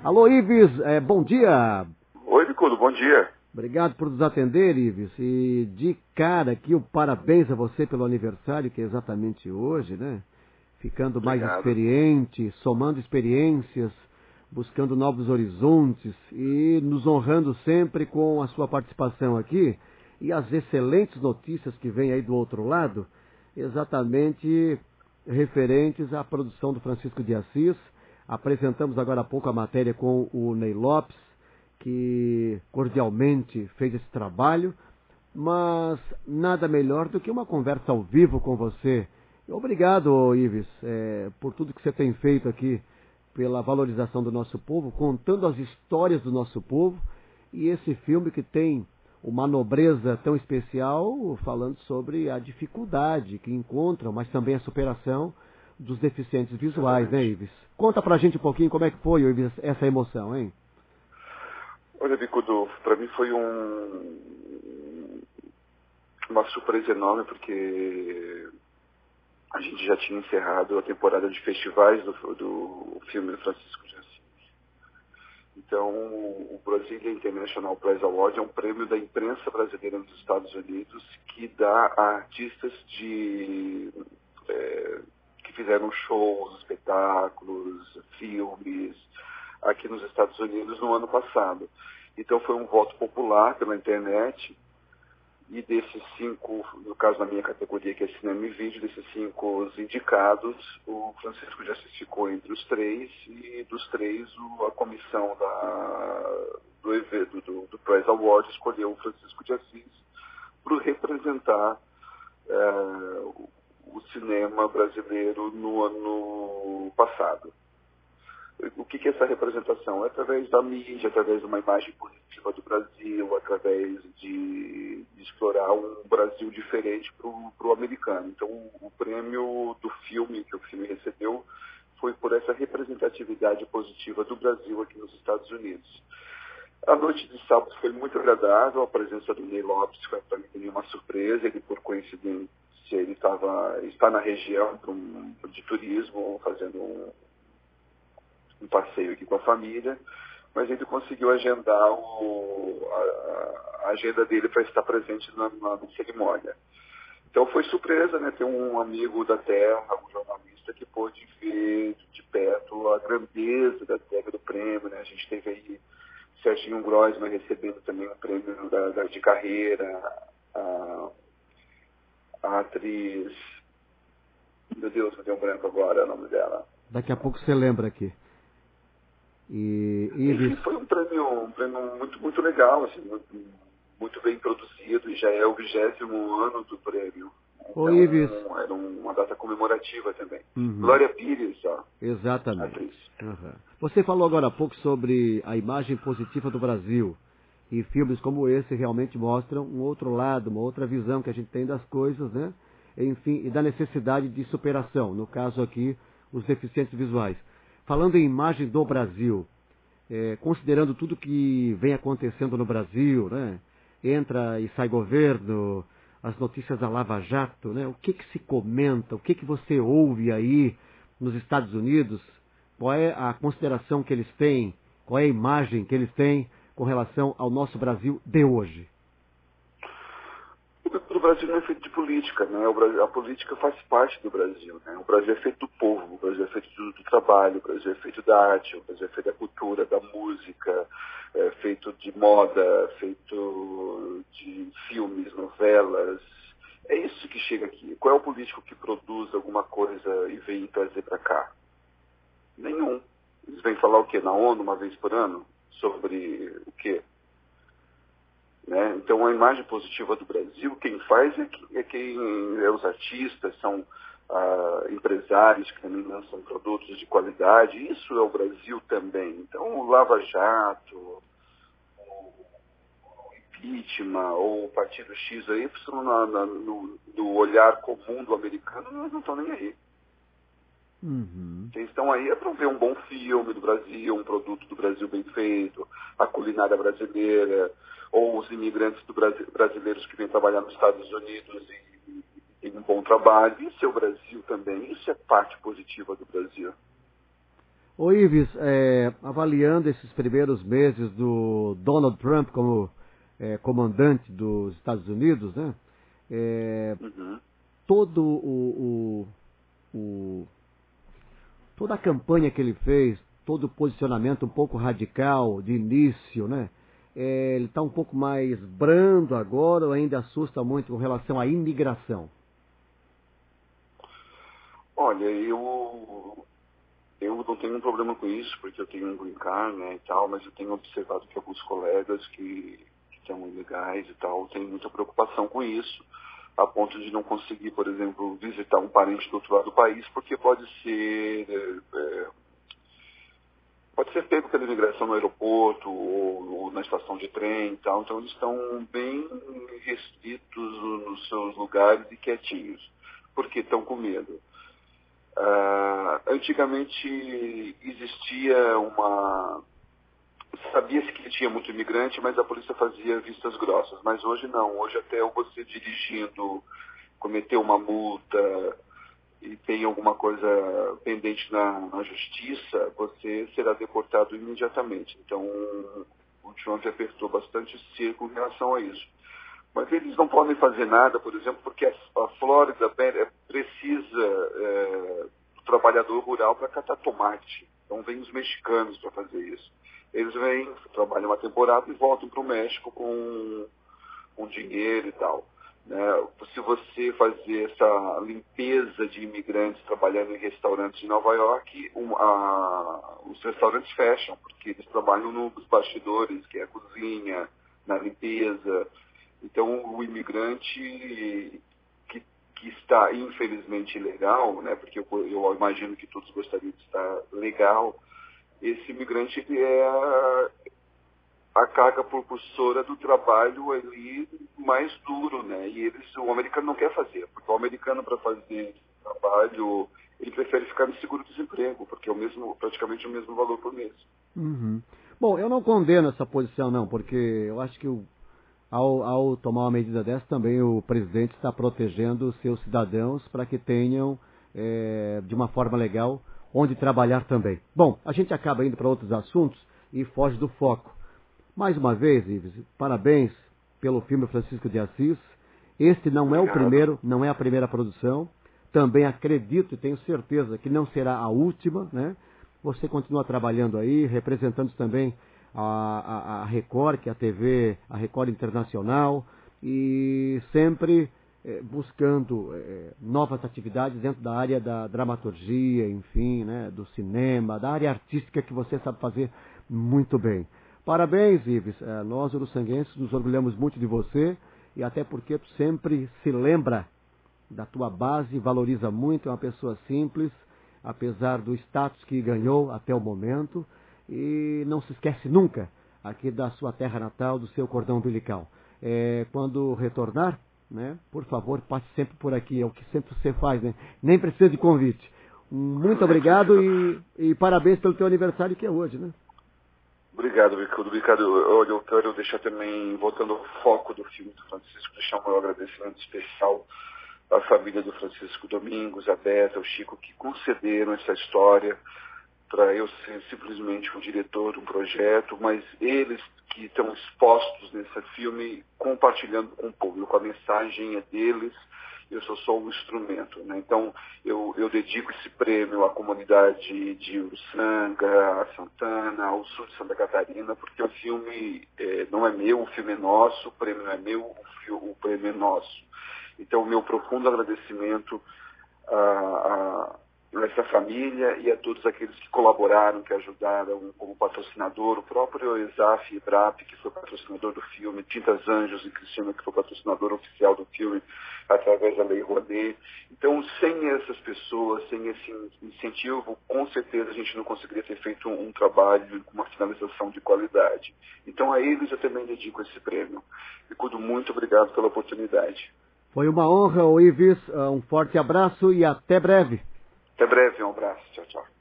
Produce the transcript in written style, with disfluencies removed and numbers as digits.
Alô, Ives, bom dia. Oi, Bicudo, bom dia. Obrigado por nos atender, Ives. E de cara aqui, o parabéns a você pelo aniversário, que é exatamente hoje, né? Ficando mais experiente, somando experiências, buscando novos horizontes e nos honrando sempre com a sua participação aqui e as excelentes notícias que vêm aí do outro lado, exatamente referentes à produção do Francisco de Assis. Apresentamos agora há pouco a matéria com o Ney Lopes, que cordialmente fez esse trabalho, mas nada melhor do que uma conversa ao vivo com você. Obrigado, Ives, por tudo que você tem feito aqui, pela valorização do nosso povo, contando as histórias do nosso povo, e esse filme que tem uma nobreza tão especial, falando sobre a dificuldade que encontram, mas também a superação dos deficientes visuais, né, Ives? Conta pra gente um pouquinho como é que foi, Ives, essa emoção, hein? Olha, Bicudo, para mim foi uma surpresa enorme, porque a gente já tinha encerrado a temporada de festivais do filme do Francisco de Assis. Então, o Brasília International Press Award é um prêmio da imprensa brasileira nos Estados Unidos que dá a artistas que fizeram shows, espetáculos, filmes aqui nos Estados Unidos no ano passado. Então foi um voto popular pela internet, e desses 5, no caso da minha categoria, que é cinema e vídeo, desses 5 indicados, o Francisco de Assis ficou entre os 3, e dos 3 a comissão do Press Award escolheu o Francisco de Assis para representar o cinema brasileiro no ano passado. O que é essa representação? É através da mídia, através de uma imagem positiva do Brasil, através de explorar um Brasil diferente para o americano. Então, o prêmio do filme que o filme recebeu foi por essa representatividade positiva do Brasil aqui nos Estados Unidos. A noite de sábado foi muito agradável, a presença do Ney Lopes foi para mim uma surpresa. Ele, por coincidência, ele está na região de turismo, fazendo um passeio aqui com a família, mas ele conseguiu agendar a agenda dele para estar presente na cerimônia. Então foi surpresa, né, ter um amigo da terra, um jornalista, que pôde ver de perto a grandeza da entrega do prêmio, né? A gente teve aí Serginho Groisman recebendo também um prêmio de carreira, a atriz, meu Deus, me deu um branco agora o nome dela. Daqui a pouco você lembra aqui. Enfim, foi um prêmio muito, muito legal, assim, muito bem produzido, e já é o 20º ano do prêmio. Então, era uma data comemorativa também. Uhum. Glória Pires, ó. Exatamente. Uhum. Você falou agora há pouco sobre a imagem positiva do Brasil. E filmes como esse realmente mostram um outro lado, uma outra visão que a gente tem das coisas, né? Enfim, e da necessidade de superação. No caso aqui, os deficientes visuais. Falando em imagem do Brasil, considerando tudo que vem acontecendo no Brasil, né? Entra e sai governo, as notícias da Lava Jato, né? O que se comenta, o que você ouve aí nos Estados Unidos? Qual é a consideração que eles têm, qual é a imagem que eles têm com relação ao nosso Brasil de hoje? O Brasil não é feito de política, né? A política faz parte do Brasil, né? O Brasil é feito do povo, o Brasil é feito do trabalho, o Brasil é feito da arte, o Brasil é feito da cultura, da música, é feito de moda, feito de filmes, novelas. É isso que chega aqui. Qual é o político que produz alguma coisa e vem trazer para cá? Nenhum. Eles vêm falar o quê? Na ONU, uma vez por ano? Sobre o quê? Né? Então, a imagem positiva do Brasil, quem faz é os artistas, são empresários que também lançam produtos de qualidade. Isso é o Brasil também. Então, o Lava Jato, o impeachment, ou o Partido X ou Y, no olhar comum do americano, eles não estão nem aí. Uhum. Quem estão aí é para ver um bom filme do Brasil, um produto do Brasil bem feito, a culinária brasileira, ou os imigrantes brasileiros que vêm trabalhar nos Estados Unidos e têm um bom trabalho. Isso é o Brasil também, isso é parte positiva do Brasil. Ô Ives, avaliando esses primeiros meses do Donald Trump como comandante dos Estados Unidos, né? Todo toda a campanha que ele fez, todo o posicionamento um pouco radical de início, né? Ele está um pouco mais brando agora ou ainda assusta muito com relação à imigração? Olha, eu não tenho um problema com isso, porque eu tenho um green card, né, e tal, mas eu tenho observado que alguns colegas que são ilegais e tal têm muita preocupação com isso, a ponto de não conseguir, por exemplo, visitar um parente do outro lado do país, porque pode ser pego pela imigração no aeroporto ou na estação de trem e tal. Então eles estão bem restritos nos seus lugares e quietinhos, porque estão com medo. Antigamente existia sabia-se que tinha muito imigrante, mas a polícia fazia vistas grossas. Mas hoje não. Hoje até você dirigindo, cometer uma multa e tem alguma coisa pendente na justiça, você será deportado imediatamente. Então, o Trump apertou bastante o cerco em relação a isso. Mas eles não podem fazer nada, por exemplo, porque a Flórida precisa do trabalhador rural para catar tomate. Então, vem os mexicanos para fazer isso. Eles vêm, trabalham uma temporada e voltam para o México com dinheiro e tal. Né? Se você fazer essa limpeza de imigrantes trabalhando em restaurantes de Nova York, os restaurantes fecham, porque eles trabalham nos bastidores, que é a cozinha, na limpeza. Então, o imigrante que está, infelizmente, ilegal, né? Porque eu imagino que todos gostariam de estar legal, esse imigrante é a carga propulsora do trabalho ali mais duro, né? E o americano não quer fazer, porque o americano, para fazer trabalho, ele prefere ficar no seguro-desemprego, porque é praticamente o mesmo valor por mês. Uhum. Bom, eu não condeno essa posição, não, porque eu acho que ao tomar uma medida dessa, também o presidente está protegendo os seus cidadãos para que tenham, de uma forma legal, onde trabalhar também. Bom, a gente acaba indo para outros assuntos e foge do foco. Mais uma vez, Ives, parabéns pelo filme Francisco de Assis. Este não é o primeiro, não é a primeira produção. Também acredito e tenho certeza que não será a última, né? Você continua trabalhando aí, representando também a Record, que é a TV, a Record Internacional, e sempre buscando novas atividades dentro da área da dramaturgia, enfim, né, do cinema, da área artística que você sabe fazer muito bem. Parabéns, Ives. Nós, uruçanguenses, nos orgulhamos muito de você, e até porque tu sempre se lembra da tua base, valoriza muito, é uma pessoa simples, apesar do status que ganhou até o momento, e não se esquece nunca aqui da sua terra natal, do seu cordão umbilical. Quando retornar, né, por favor, passe sempre por aqui, é o que sempre você faz, né? Nem precisa de convite. Muito obrigado e parabéns pelo teu aniversário, que é hoje, né? Obrigado, Ricardo. Eu quero deixar também, voltando ao foco do filme do Francisco, deixar um agradecimento especial à família do Francisco Domingos, a Beta, o Chico, que concederam essa história para eu ser simplesmente um diretor de um projeto, mas eles que estão expostos nesse filme, compartilhando com o público. A mensagem é deles, eu sou só um instrumento. Né? Então, eu dedico esse prêmio à comunidade de Uruçanga, a Santana, ao sul de Santa Catarina, porque o filme não é meu, o filme é nosso, o prêmio não é meu, o prêmio é nosso. Então, o meu profundo agradecimento a essa família e a todos aqueles que colaboraram, que ajudaram como patrocinador, o próprio ESAF e IBRAP, que foi patrocinador do filme, Tintas Anjos e Cristina, que foi patrocinador oficial do filme, através da Lei Rouanet. Então, sem essas pessoas, sem esse incentivo, com certeza a gente não conseguiria ter feito um trabalho com uma finalização de qualidade. Então, a eles eu também dedico esse prêmio. Ricardo, muito obrigado pela oportunidade. Foi uma honra, Ives. Um forte abraço e até breve. Até breve, um abraço. Tchau, tchau.